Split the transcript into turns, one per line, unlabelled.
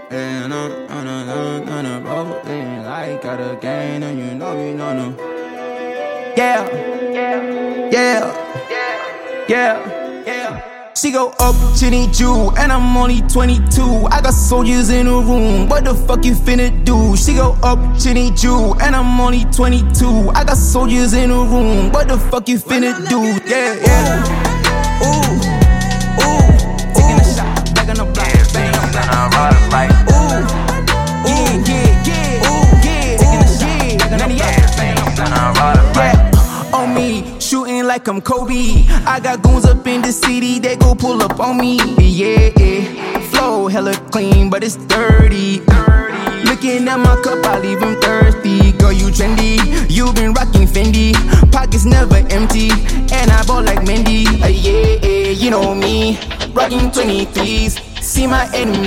And I'm on a road, and I got a gang, and you know we know no. Yeah, yeah. She go up to the Jew, and I'm only 22. I got soldiers in the room, what the fuck you finna do? She go up to the Jew, and I'm only 22. I got soldiers in the room, what the fuck you finna do? Yeah. Ooh. Taking a shot, back on the block, bang,
I'm riding like
on me, shooting like I'm Kobe. I got goons up in the city, they go pull up on me. Yeah. Flow hella clean, but it's dirty. Looking at my cup, I leave him thirsty. Girl, you trendy, you been rocking Fendi. Pockets never empty, and I ball like Mendy. Yeah, you know me, rocking 23s. See my enemy.